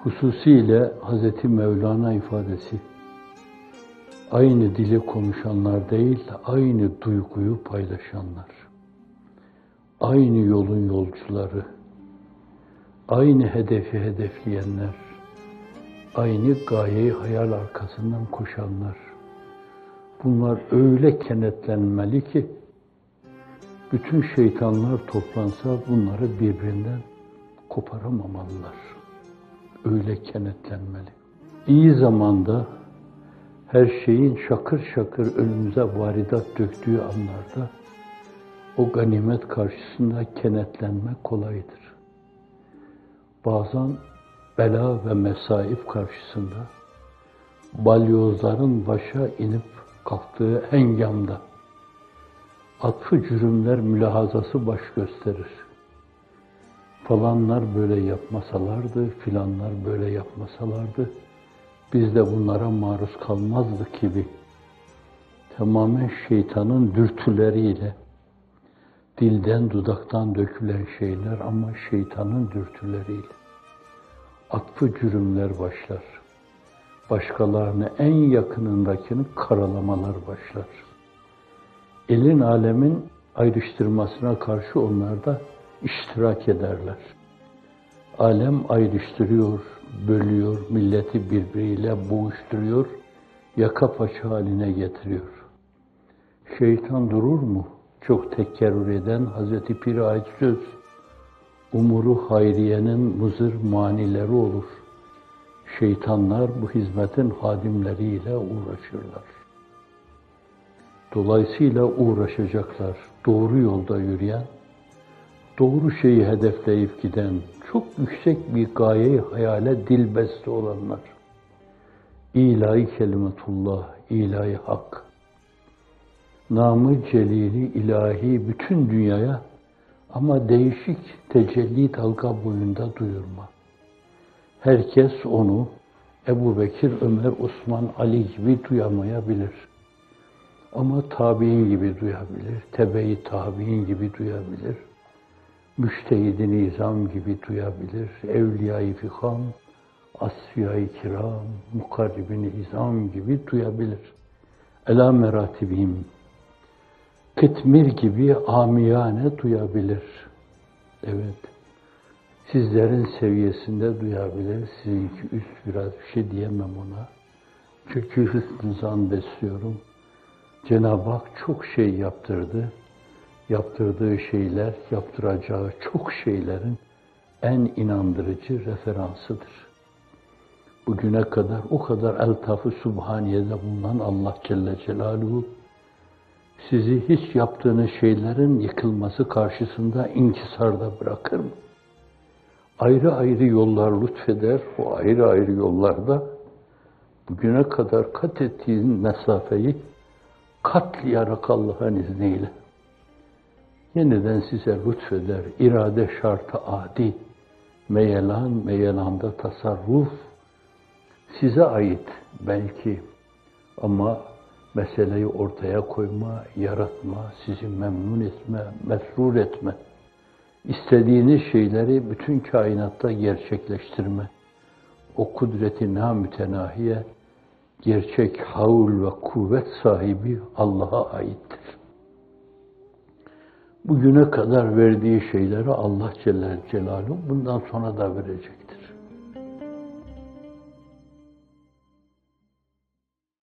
Hususiyle Hz. Mevlana ifadesi, aynı dili konuşanlar değil, aynı duyguyu paylaşanlar, aynı yolun yolcuları, aynı hedefi hedefleyenler, aynı gayeyi hayal arkasından koşanlar. Bunlar öyle kenetlenmeli ki, bütün şeytanlar toplansa bunları birbirinden koparamamalılar. Öyle kenetlenmeli. İyi zamanda her şeyin şakır şakır önümüze varidat döktüğü anlarda o ganimet karşısında kenetlenmek kolaydır. Bazen bela ve mesaip karşısında balyozların başa inip kalktığı hengamda atfı cürümler mülahazası baş gösterir. Falanlar böyle yapmasalardı, filanlar böyle yapmasalardı, biz de bunlara maruz kalmazdık gibi. Tamamen şeytanın dürtüleriyle, dilden dudaktan dökülen şeyler ama şeytanın dürtüleriyle. Atfı cürümler başlar. Başkalarını en yakınındakini karalamalar başlar. Elin alemin ayrıştırmasına karşı onlar da iştirak ederler. Alem ayrıştırıyor, bölüyor, milleti birbiriyle boğuşturuyor, yaka paça haline getiriyor. Şeytan durur mu? Çok tekerrür eden Hazreti Pir-i Ait söz, umuru hayriyenin muzır manileri olur. Şeytanlar bu hizmetin hadimleriyle uğraşırlar. Dolayısıyla uğraşacaklar. Doğru yolda yürüyen, doğru şeyi hedefleyip giden, çok yüksek bir gayeyi hayale dilbeste olanlar. İlahi kelimetullah, ilahi hak. Namı celili ilahi bütün dünyaya ama değişik tecelli dalga boyunda duyurma. Herkes onu Ebu Bekir, Ömer, Osman, Ali gibi duyamayabilir. Ama tabi'in gibi duyabilir, tebe-i tabi'in gibi duyabilir, müştehid-i nizam gibi duyabilir, evliya-i fikam, asfiya-i kiram, mukarrib-i nizam gibi duyabilir. Ela meratibim, kıtmir gibi amiyane duyabilir. Evet, sizlerin seviyesinde duyabilir, sizinki üst biraz bir şey diyemem ona. Çünkü hüsnü zan besliyorum. Cenab-ı Hak çok şey yaptırdı. Yaptırdığı şeyler, yaptıracağı çok şeylerin en inandırıcı referansıdır. Bugüne kadar o kadar eltaf-ı subhaniyede bulunan Allah Celle Celaluhu, sizi hiç yaptığınız şeylerin yıkılması karşısında inkisarda bırakır mı? Ayrı ayrı yollar lütfeder, o ayrı ayrı yollarda bugüne kadar kat ettiğin mesafeyi katlayarak Allah'ın izniyle yeniden size lütfeder. İrade şartı adi, meyelanda tasarruf size ait belki ama meseleyi ortaya koyma, yaratma, sizi memnun etme, mesrur etme, istediğiniz şeyleri bütün kainatta gerçekleştirme, o kudreti namütenahiye, gerçek havl ve kuvvet sahibi Allah'a aittir. Bugüne kadar verdiği şeyleri Allah Celle Celaluhu bundan sonra da verecek.